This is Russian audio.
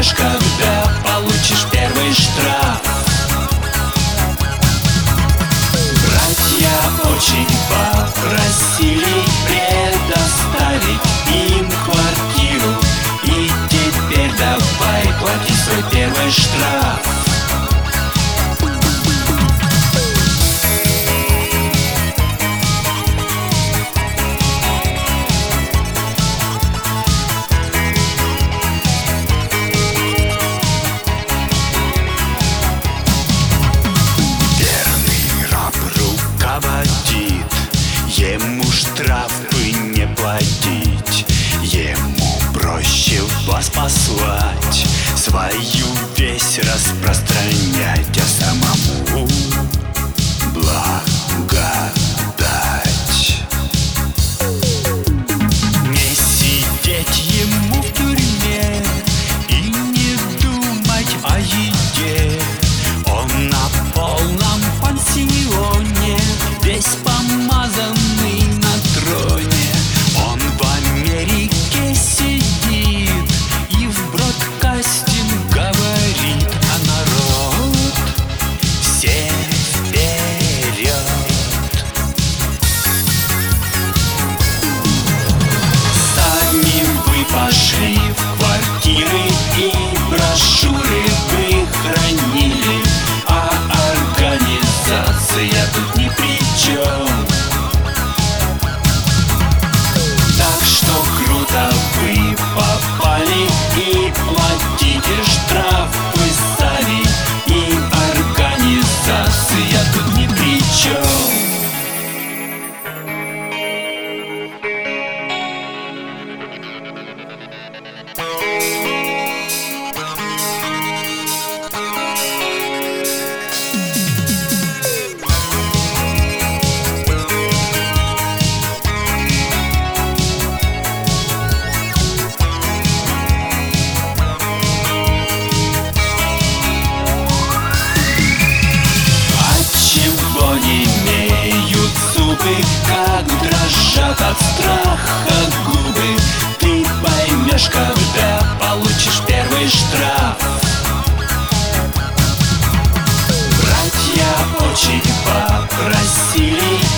поймешь, когда получишь первый штраф. Братья очень попросили предоставить им квартиру, и теперь давай плати свой первый штраф. Ему штрафы не платить, ему проще вас послать, свою весть распространять, а самому благодать. Не сидеть ему в тюрьме и не думать о еде, он на полном пансионе, весь помазанный на троне. Он в Америке сидит и в бродкастинг говорит, а народ все вперед. Сами вы пошли в квартиры и брошюры вы хранили, а организация тут ни при чем. Так что круто вы попали и платите штраф вы сами, и организация тут ни при чем. Как дрожат от страха губы, ты поймешь, когда получишь первый штраф. Братья очень попросили